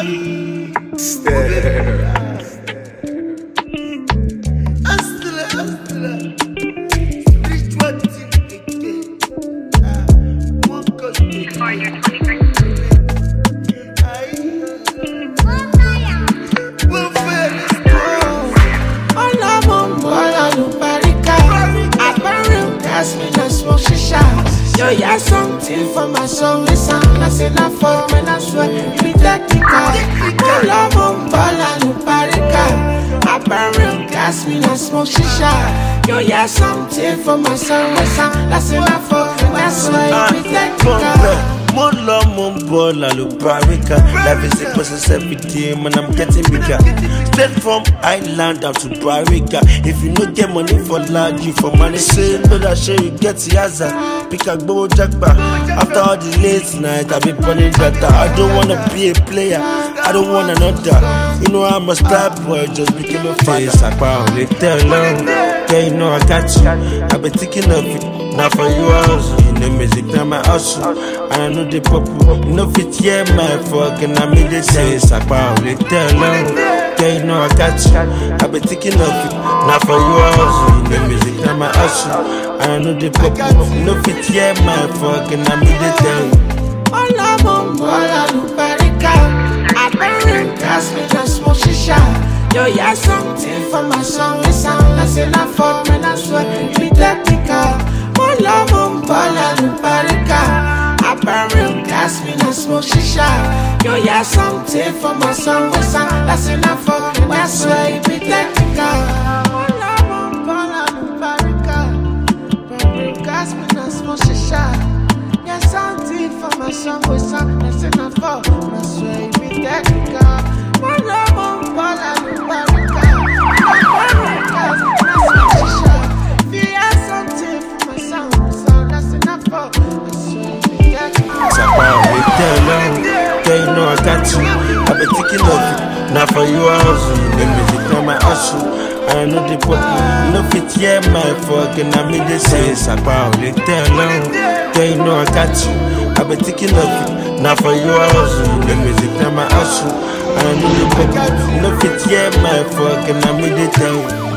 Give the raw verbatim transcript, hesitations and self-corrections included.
Yo, yeah, something for my soul. It's not enough for me. I swear, me technical. I love on ball and Luparika. I burn real gas, me not smoke shisha. Yo, yeah, something for my soul. It's not enough for me. I swear, me technical. More love, more ball, I look Barrica. Life is a process every day, man, I'm getting bigger. Straight from Island down to Barrica. If you no get money for lad, you for money. Say, no, that shit, you get the hazard. Pick a go jackpot. After all the late night, I be burning data. I don't wanna be a player, I don't want another. You know I'm a star boy, just became a father. I can't only tell long. Yeah, you know I got you. I been thinking of it. Now for you also, you know music, now my hustle. And I know the pop, you know fit, yeah, my fucking I made it say, I can't only tell long. Yeah, you know I got you. I been thinking of it. Now for you also, you know music, now my hustle. And I know the pop, you know fit, yeah, my fucking I made it tell you. All I'm on board, I look very calm. I burn gas, me just smoke shisha. Yo, yeah, something for my song. It sound like enough for me. I swear, me technical. All I'm on board, I look very calm. I burn real gas, me not smoke shisha. Yo, yeah, something for my song. It sound like enough for me. I swear, me technical. All I'm on board, I look very calm. Burn real gas, me not smoke shisha. Yeah, something for my song. It sound like enough for me. I swear, me technical. All I'm on board, I look very calm. Burn real gas, me not smoke shisha. If you have something for my song, it sound like enough for me. I swear, me technical. It's a power, we tell long. Yeah, you know I got you. I been thinking of you. Now for you also, you know music, now my hustle. And I know the pop, you know fit, yeah, my fucking I made it say, it's a power, we tell long. Yeah, you know I got you. I been thinking of you. Now for you also, you know music, now my hustle. And I know the pop, you know fit, yeah, my fucking I made it tell you.